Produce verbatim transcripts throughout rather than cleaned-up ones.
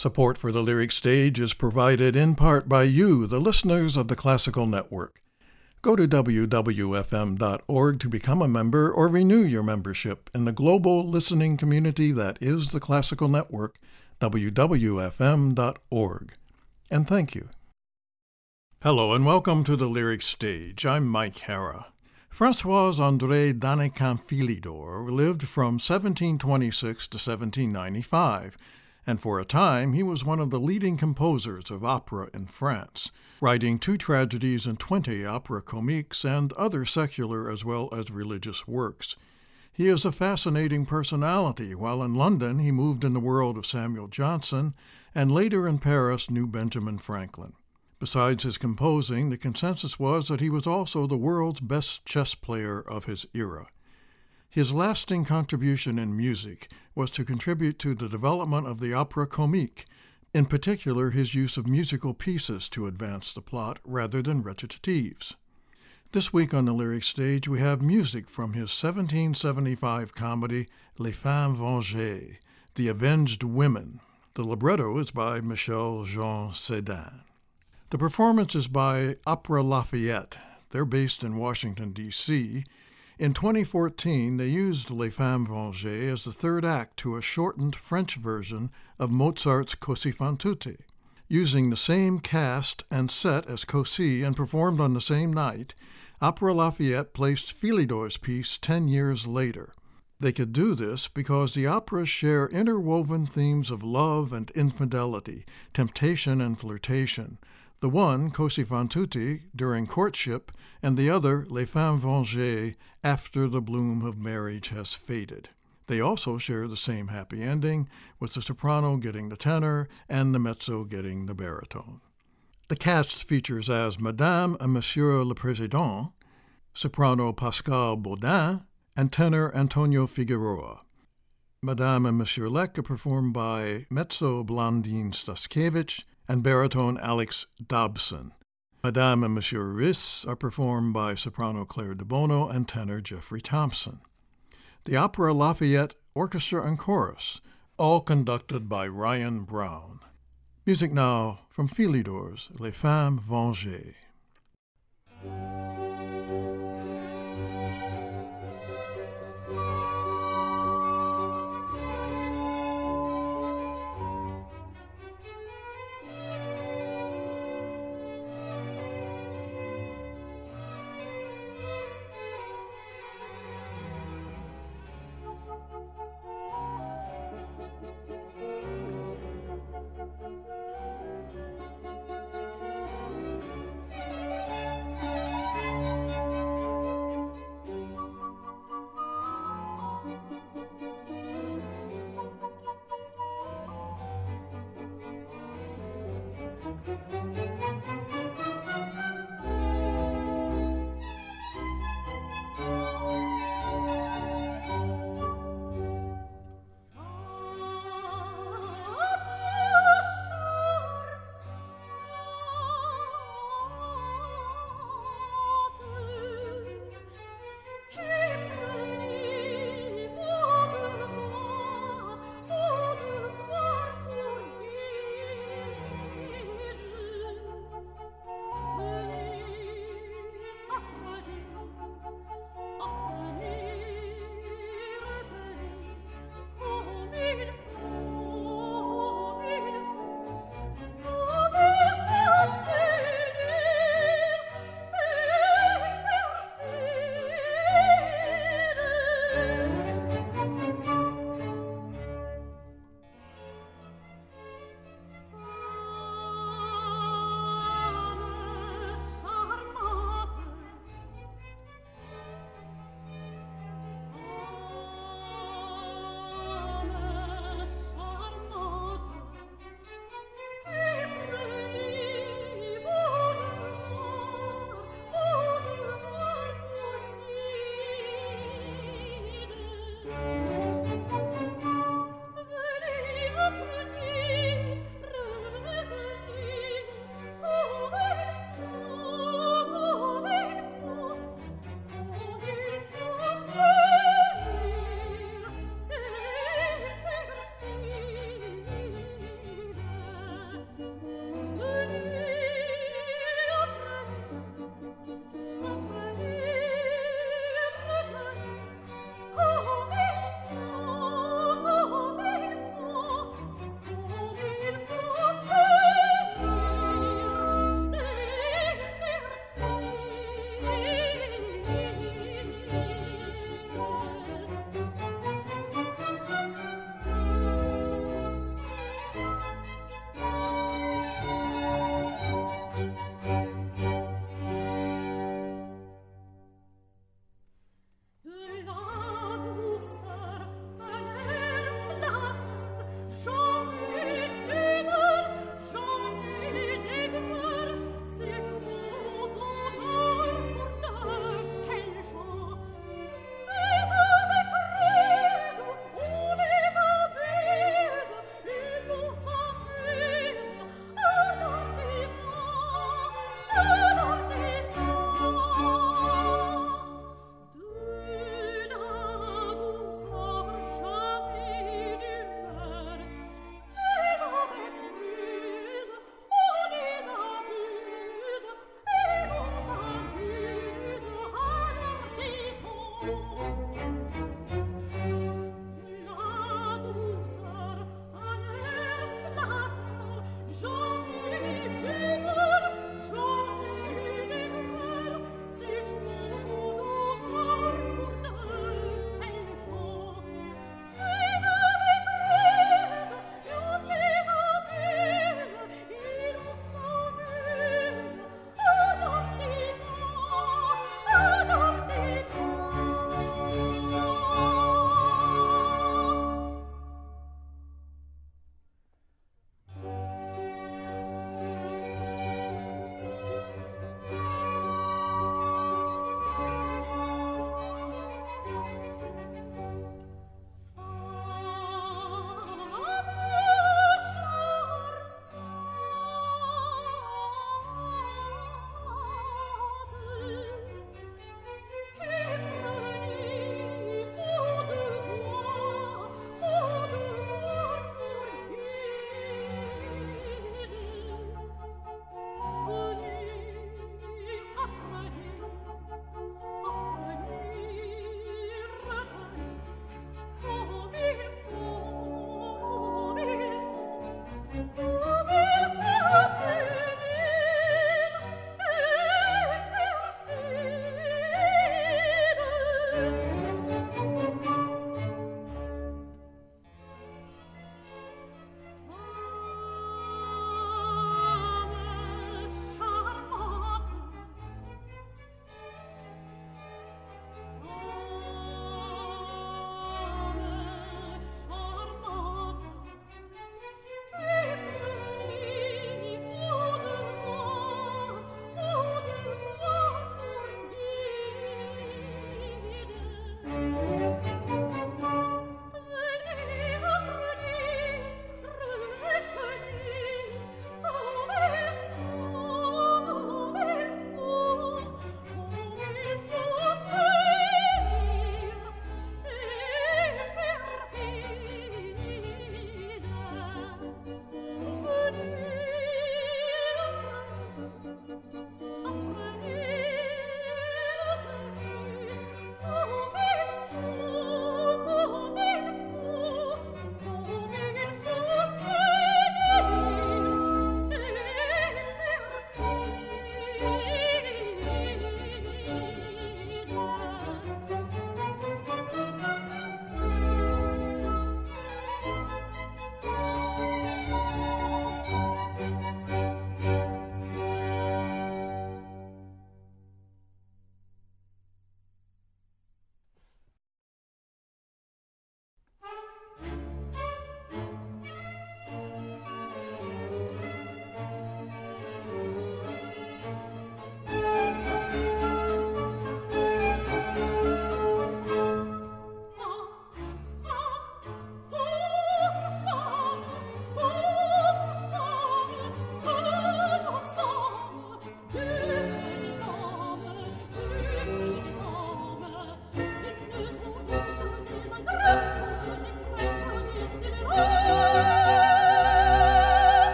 Support for the Lyric Stage is provided in part by you, the listeners of the Classical Network. Go to w w f m dot org to become a member or renew your membership in the global listening community that is the Classical Network, w w f m dot org. And thank you. Hello and welcome to the Lyric Stage. I'm Mike Hara. François-André Danican-Philidor lived from seventeen twenty-six to seventeen ninety-five, and for a time he was one of the leading composers of opera in France, writing two tragedies and twenty opera comiques and other secular as well as religious works. He is a fascinating personality. While in London, he moved in the world of Samuel Johnson, and later in Paris knew Benjamin Franklin. Besides his composing, the consensus was that he was also the world's best chess player of his era. His lasting contribution in music was to contribute to the development of the opera comique, in particular his use of musical pieces to advance the plot rather than recitatives. This week on the Lyric Stage, we have music from his seventeen seventy-five comedy Les Femmes Vengées, The Avenged Women. The libretto is by Michel Jean Cédin. The performance is by Opera Lafayette. They're based in Washington, D C In twenty fourteen, they used Les Femmes Vengées as the third act to a shortened French version of Mozart's Così fan tutte. Using the same cast and set as Così and performed on the same night, Opera Lafayette placed Philidor's piece ten years later. They could do this because the operas share interwoven themes of love and infidelity, temptation and flirtation. The one, Così fan tutte, during courtship, and the other, Les Femmes Vengées, after the bloom of marriage has faded. They also share the same happy ending, with the soprano getting the tenor and the mezzo getting the baritone. The cast features as Madame and Monsieur le Président, soprano Pascal Baudin, and tenor Antonio Figueroa. Madame and Monsieur Lec are performed by mezzo Blandine Staskiewicz and baritone Alex Dobson. Madame and Monsieur Riss are performed by soprano Claire de Bono and tenor Jeffrey Thompson. The Opera Lafayette Orchestra and Chorus, all conducted by Ryan Brown. Music now from Philidor's Les Femmes Vengées.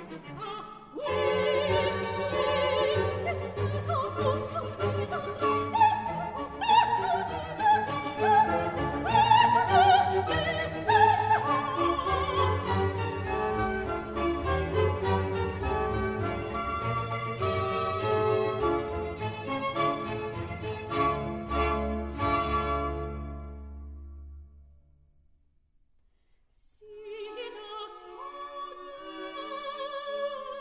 Si la corde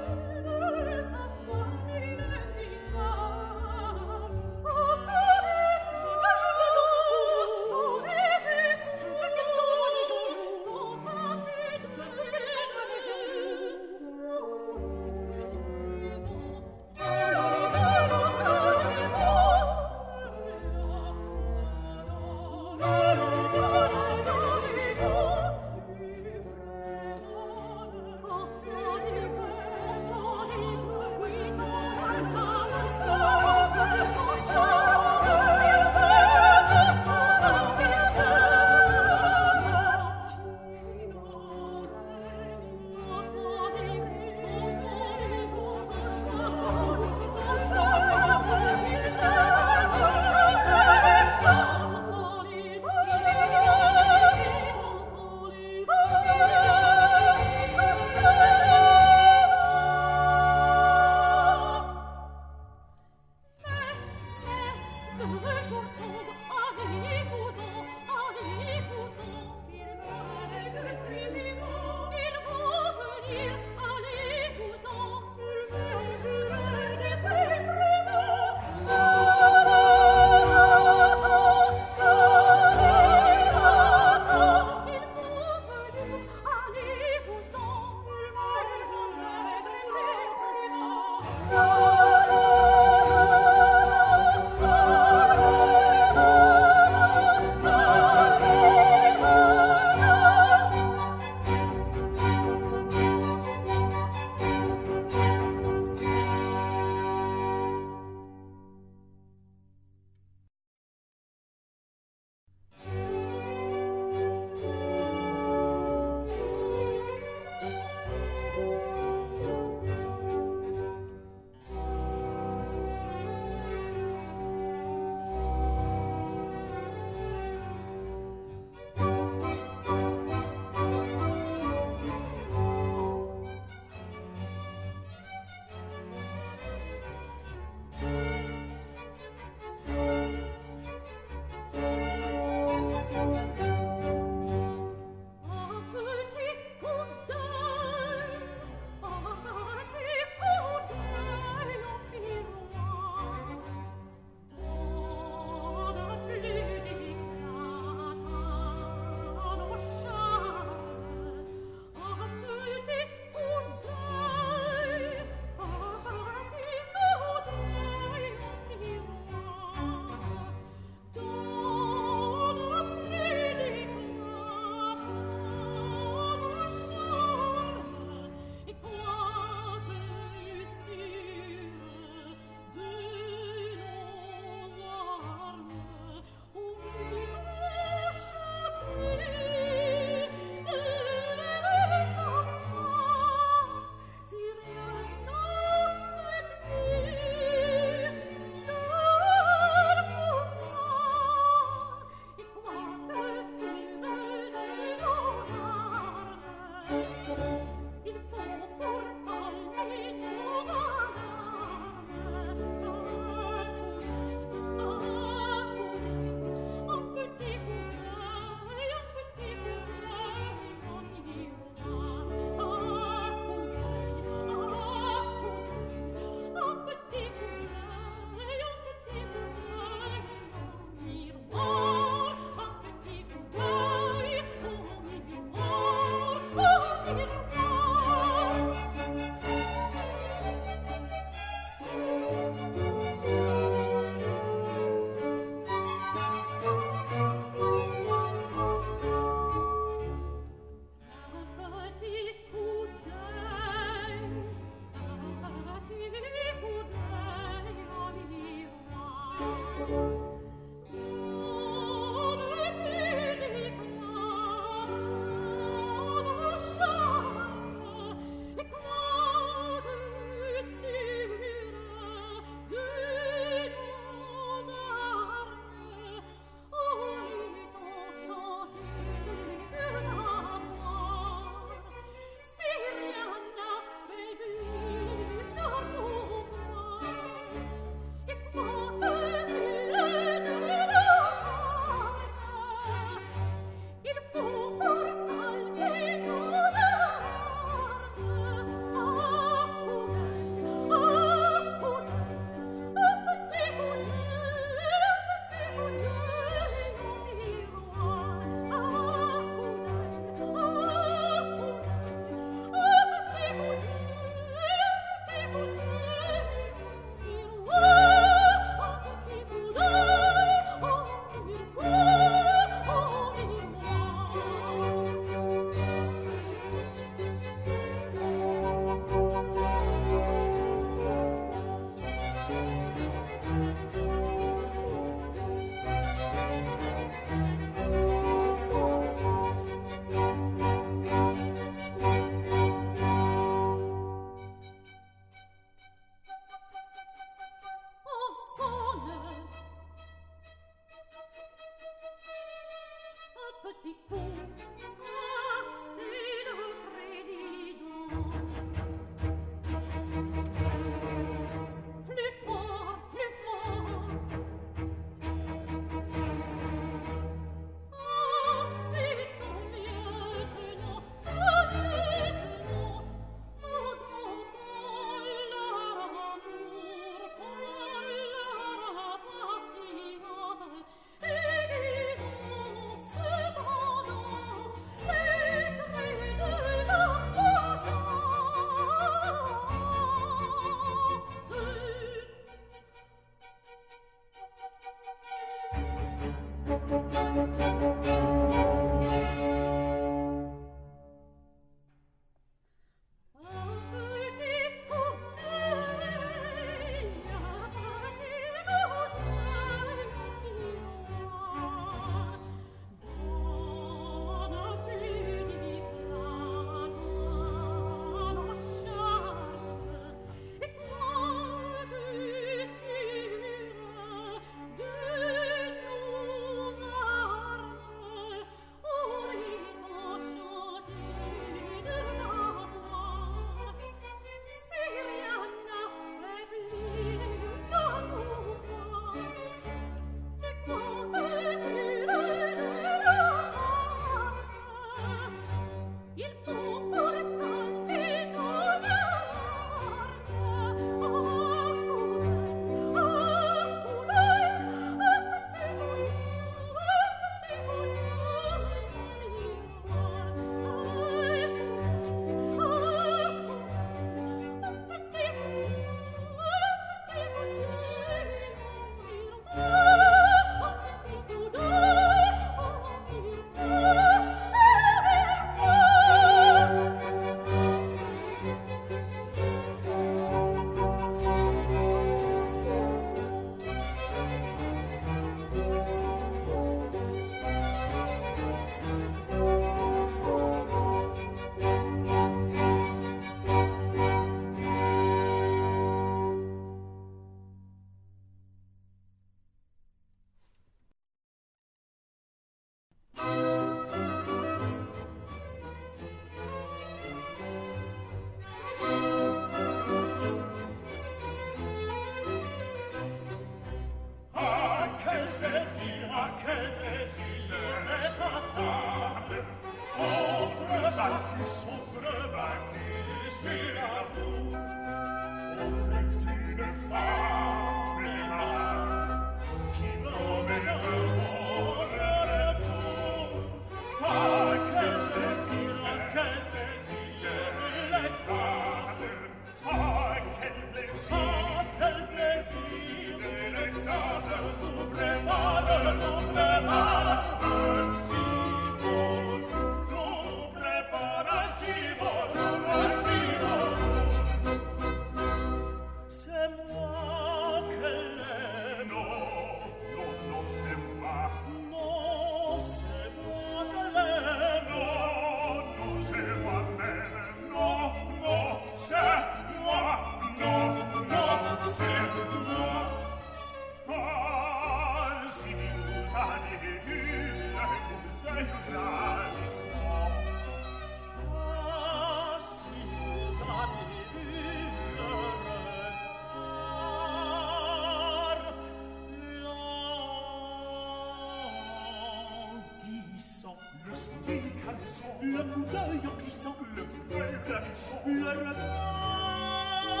Le coup d'œil au glissant, le coup d'œil ravissant, le regard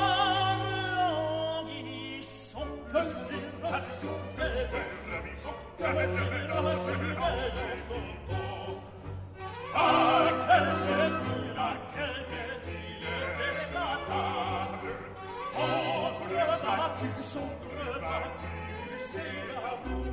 languissant, le sourire ravissant, le ravissant, le ravissant. Ah, quel plaisir, ah, quel plaisir délectable, contrebattus, contrebattus, c'est l'amour.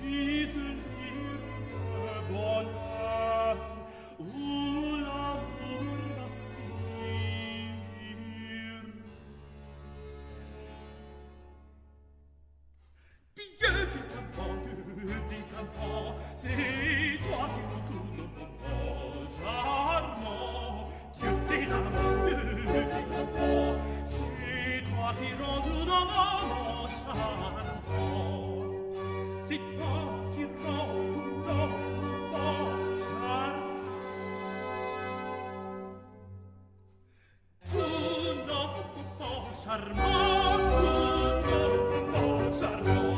Je prise l'île de bonheur où l'amour c'est toi qui retournes mon charmant. Dieu des amants, Dieu des amants, c'est toi qui retournes mon charmant. C'est toi qui retournes mon charmant. Tu non charmant, tu non charmant.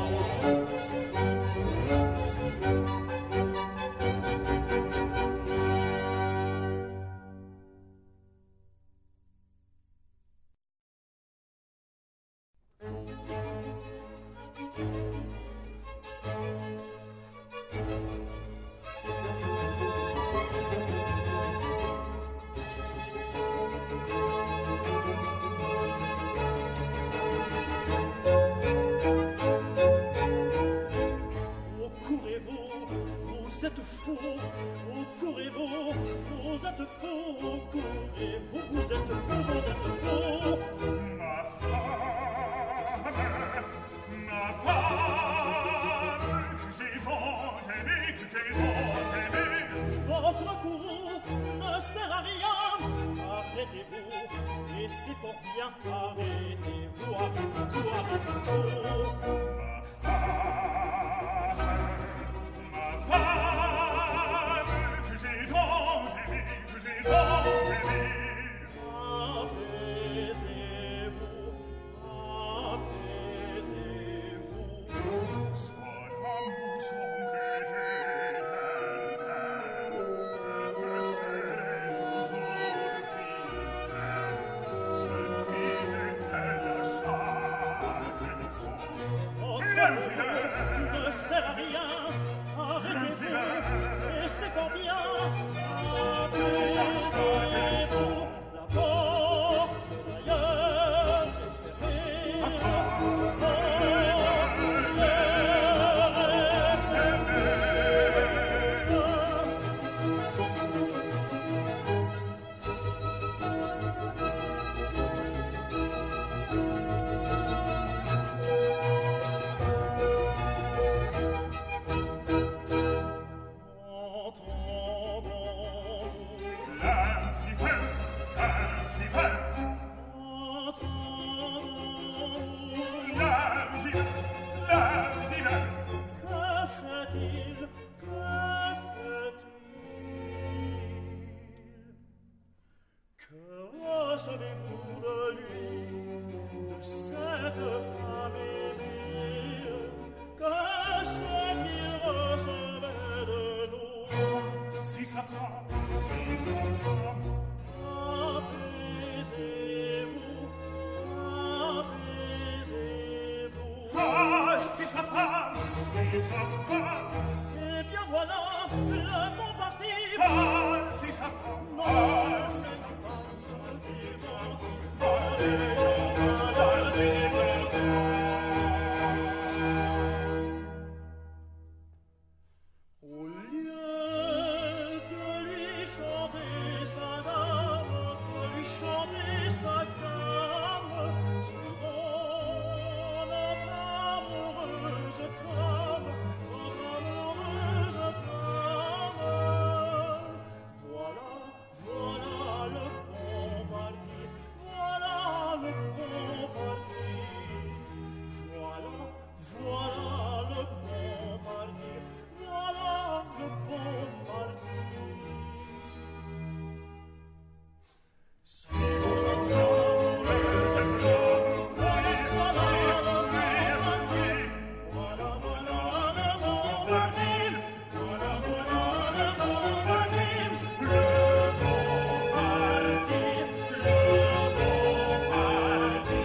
Vous êtes faux, oh, courez-vous, vous êtes faux, oh, courez-vous, vous êtes faux, vous êtes faux. Ma femme, ma femme, que j'ai tant aimé, que j'ai tant aimé. Votre courroux ne sert à rien, arrêtez-vous, et c'est pour bien, arrêtez-vous, arrêtez-vous, arrêtez-vous. Ma femme, ma femme, que j'ai tant aimé, que j'ai tant aimé. Apaisez-vous, apaisez-vous. Son amour semblait éternel, je me serai toujours fidèle, me disait-elle à chaque instant. Votre amour ne sert à rien. Arrêtez-vous, et c'est pour bien. Apaisez-vous, la porte d'ailleurs est fermée. Recevez-vous de lui, de cette femme aimée, que ce qu'il recevait de nous. Si sa femme, si sa femme, apaisez-vous, apaisez-vous. Ah, si sa femme, si sa femme, eh bien voilà le bon parti. Ah, si sa femme, ah, si sa femme. Au lieu de lui chanter sa dame, de lui chanter sa gamme, suivant notre amoureuse trame, notre amoureuse trame. Voilà, voilà le bon parti, voilà le bon parti. Voilà, voilà le bon parti, voilà le bon parti. Suivons notre amoureuse trame, voilà, voilà le bon parti. Voilà, voilà le bon parti, voilà, voilà le bon parti. Le bon parti, le bon parti.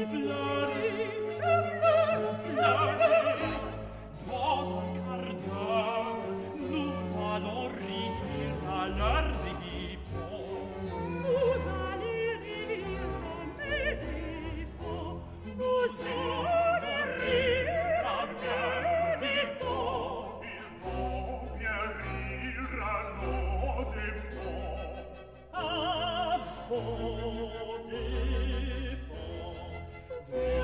Ah, oh, dépend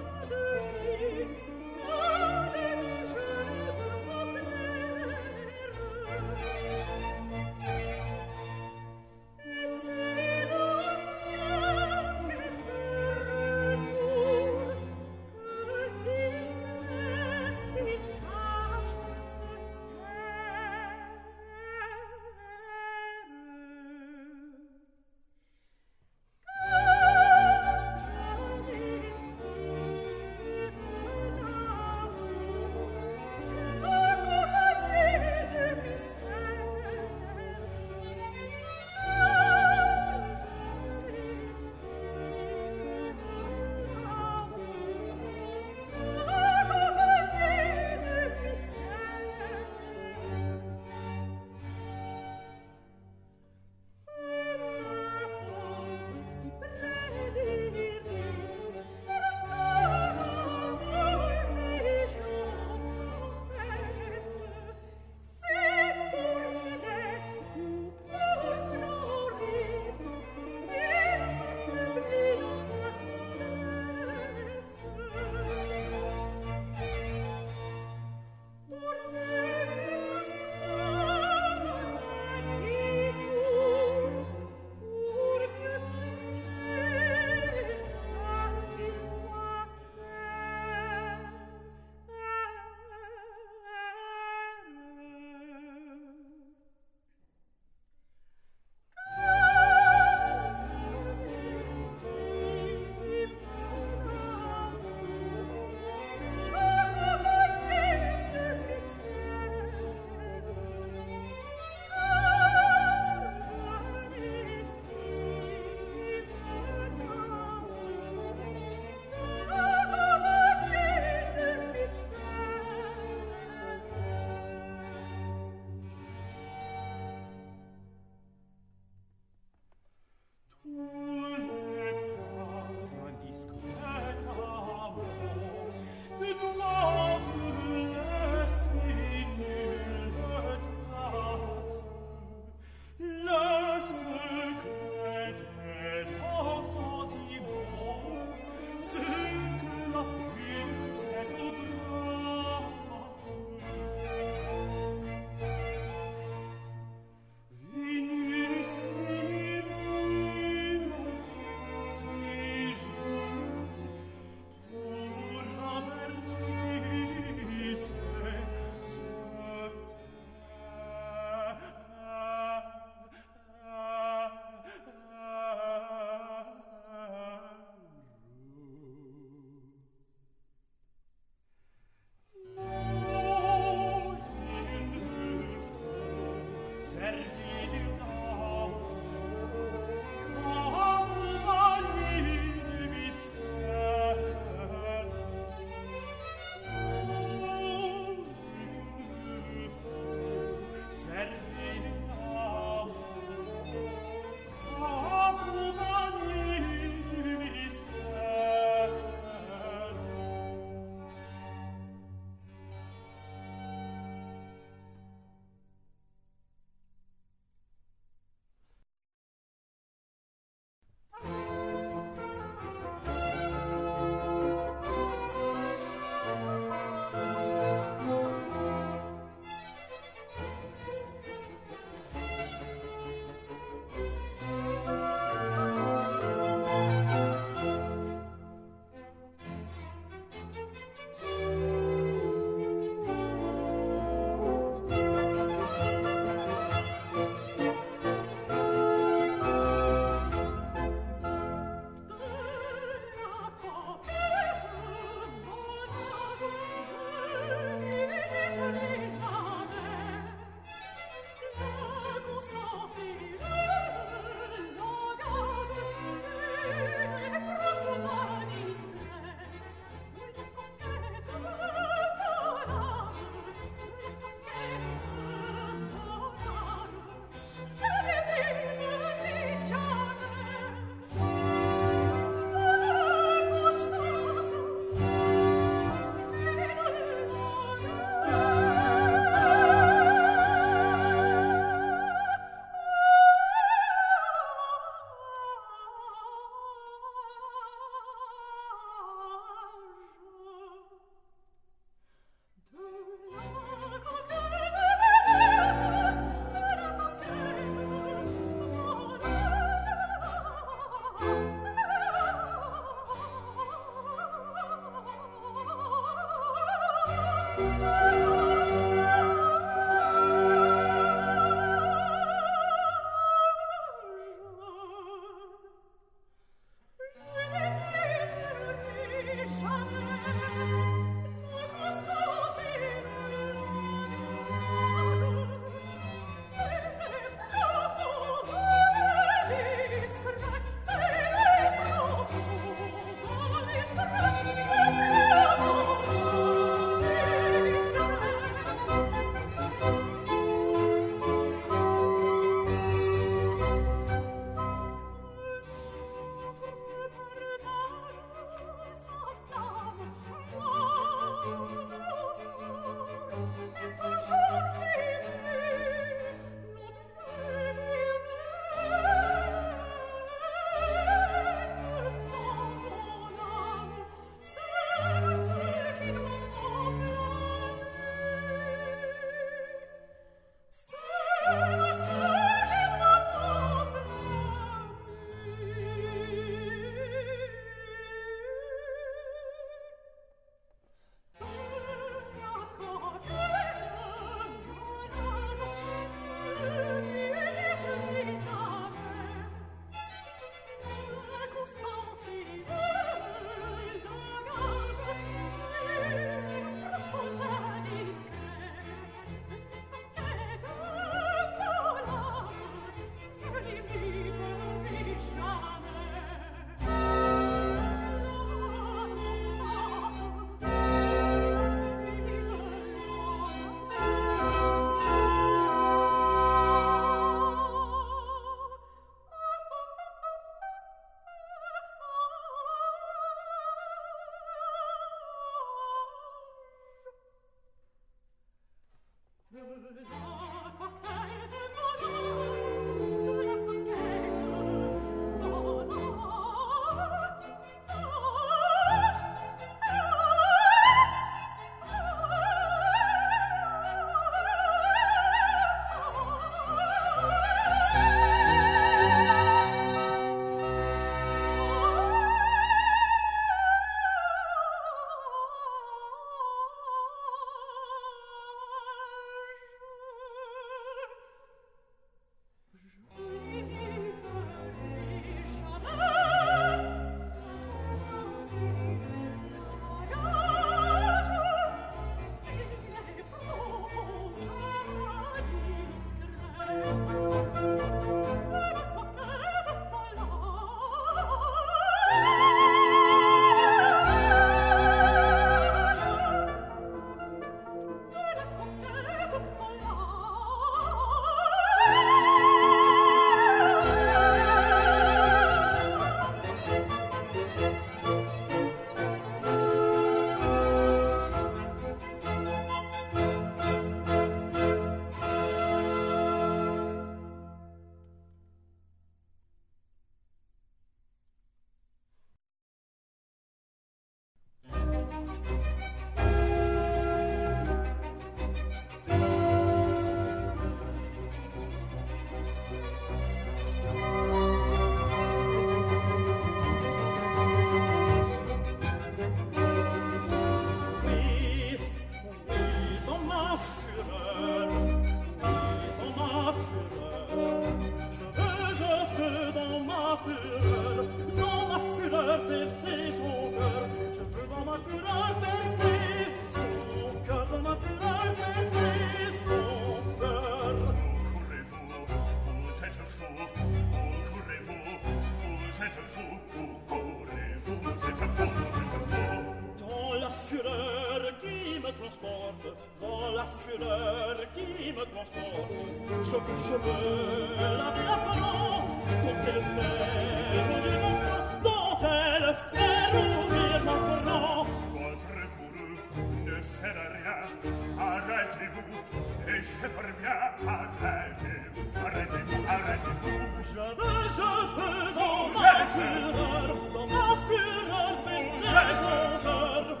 fou, oh, courez-vous, vous êtes fou, oh, courez-vous, vous êtes fou, vous êtes fou. Dans la fureur qui me transporte, dans la fureur qui me transporte, je veux, je veux laver la parole, dont elle fait rougir mon front, dont elle fait rougir mon front. Votre courroux ne sert à rien, arrêtez-vous, et c'est fort bien, arrêtez-vous, arrêtez-vous, arrêtez-vous. Je veux, je veux, dans ma fureur, dans ma fureur, baisser son cœur.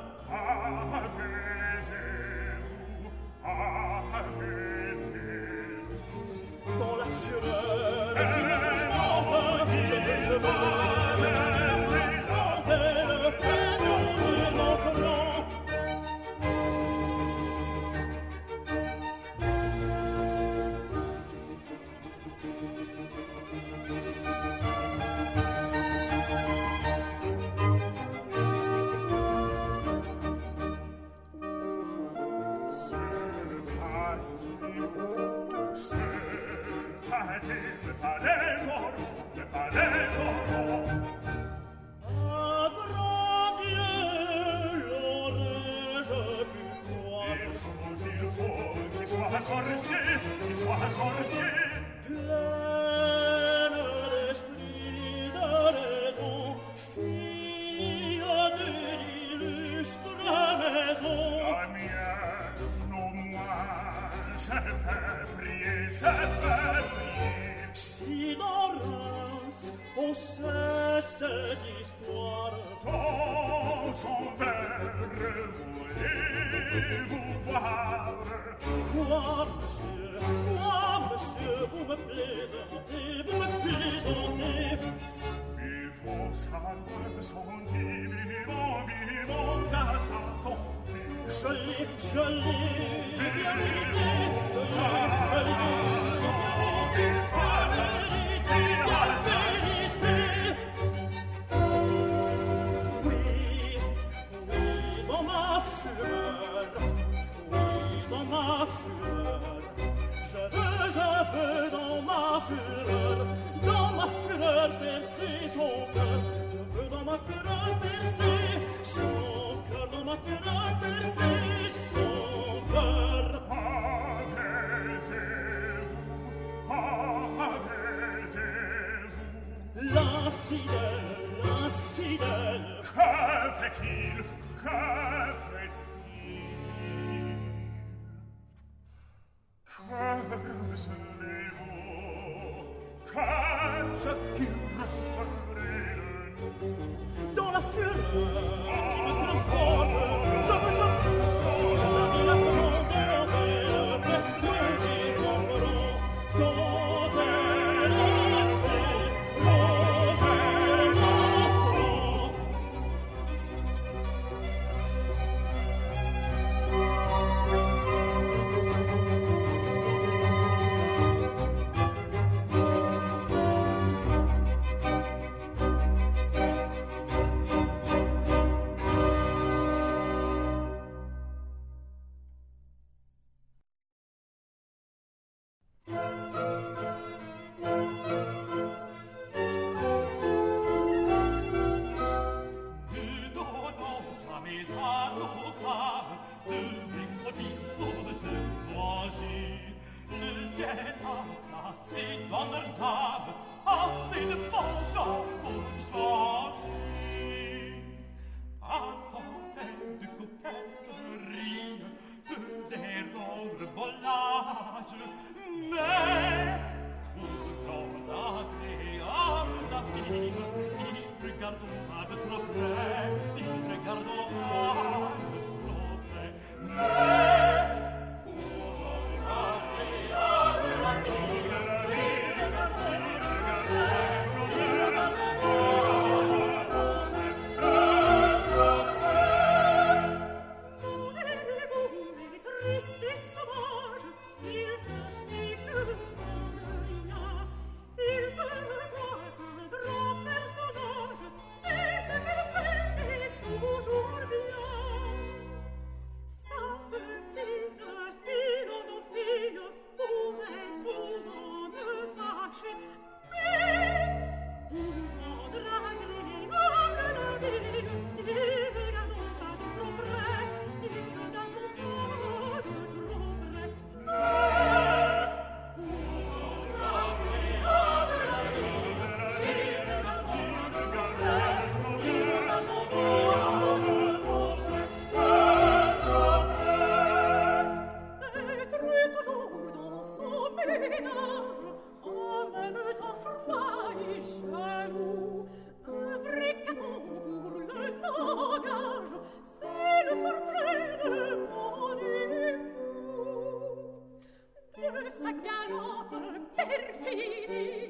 Apaisez-vous, apaisez-vous. Dans la fureur qui me transporte, je veux, je veux, quand elle fait mourir mon front. Le palais d'oro, le palais d'oro. Ah, grand Dieu, l'aurais-je pu croire. Il faut, il faut qu'il soit sorcier, qu'il soit sorcier. Pleine d'esprit, de raison, fille de l'illustre maison. La mienne, au moins, se fait prier, se fait prier. Si dans Reims on cesse d'histoire, dans son verre voulez-vous boire? Quoi, monsieur, quoi, monsieur, vous me plaisantez, vous me plaisantez? Vivons sa leçon, vivons, vivons ta chanson. Je l'ai, je l'ai bien médité, je l'ai, je l'ai la vérité, la vérité. Oui, oui, dans ma fureur, oui, dans ma fureur, je veux, je veux dans ma fureur, dans ma fureur percer son cœur. Je veux dans ma fureur percer son cœur, dans ma fureur percer son cœur. Apaisez-vous, l'infidèle, l'infidèle. Que fait-il? Que fait-il? Que recevez-vous? Qu'est-ce qu'il referait de nous? Dans la fureur qui me transporte, je veux, je veux, la vie, la grandeur, elle fait rougir mon front. Dont elle a fait, dont elle a front.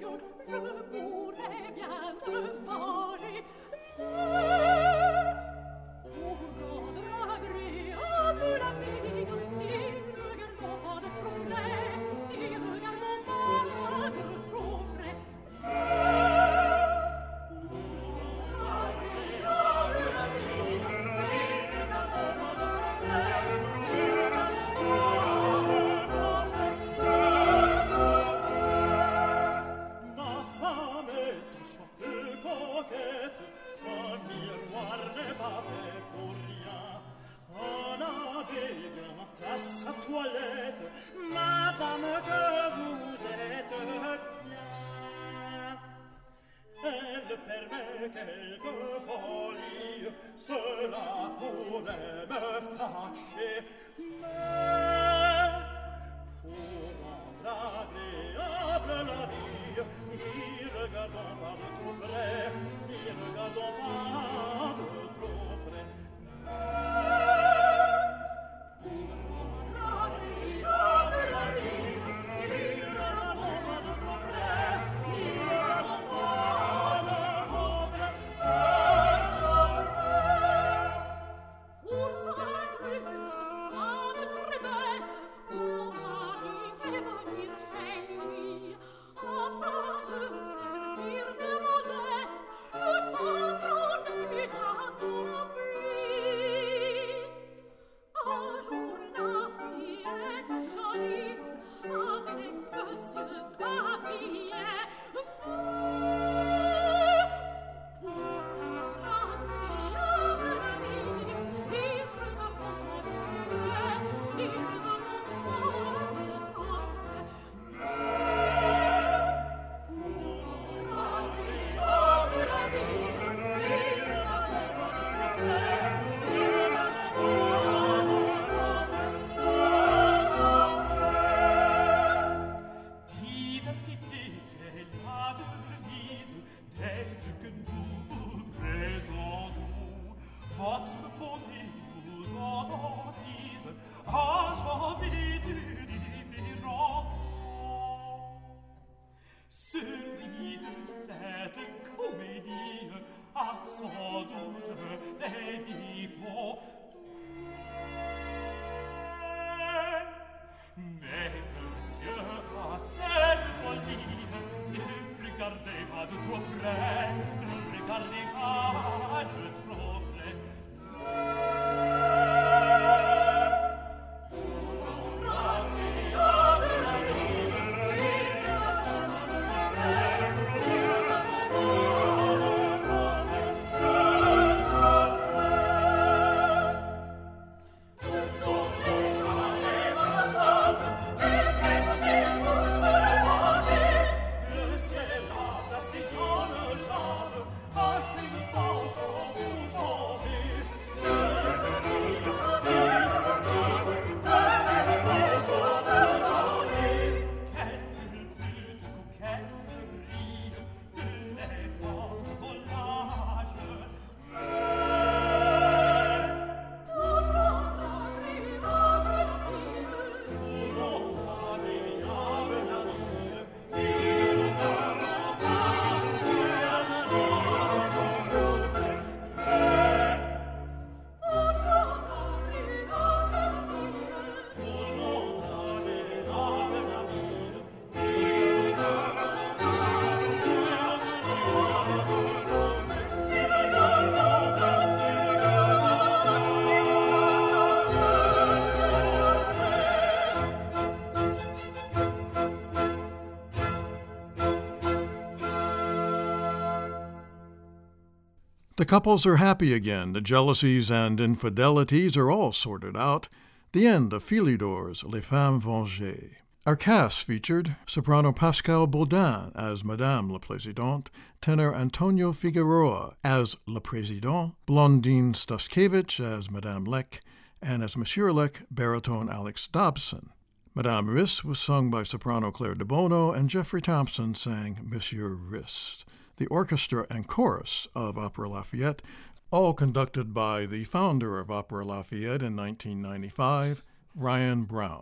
The couples are happy again. The jealousies and infidelities are all sorted out. The end of Philidor's Les Femmes Vengées. Our cast featured soprano Pascal Baudin as Madame la Présidente, tenor Antonio Figueroa as Le Président, Blondine Staskevich as Madame Lek, and as Monsieur Lek, baritone Alex Dobson. Madame Riss was sung by soprano Claire de Bono, and Jeffrey Thompson sang Monsieur Riss. The orchestra and chorus of Opera Lafayette, all conducted by the founder of Opera Lafayette in nineteen ninety-five, Ryan Brown.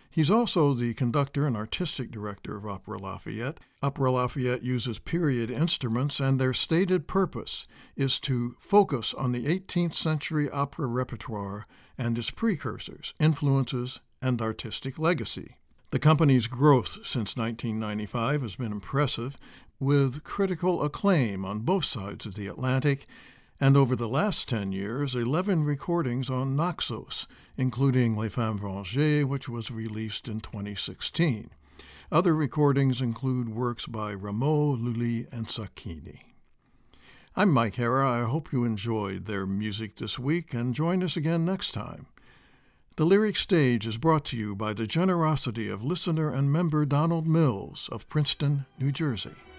He's also the conductor and artistic director of Opera Lafayette. Opera Lafayette uses period instruments, and their stated purpose is to focus on the eighteenth century opera repertoire and its precursors, influences, and artistic legacy. The company's growth since nineteen ninety-five has been impressive, with critical acclaim on both sides of the Atlantic, and over the last ten years, eleven recordings on Naxos, including Les Femmes Vengées, which was released in twenty sixteen. Other recordings include works by Rameau, Lully, and Sacchini. I'm Mike Hara. I hope you enjoyed their music this week, and join us again next time. The Lyric Stage is brought to you by the generosity of listener and member Donald Mills of Princeton, New Jersey.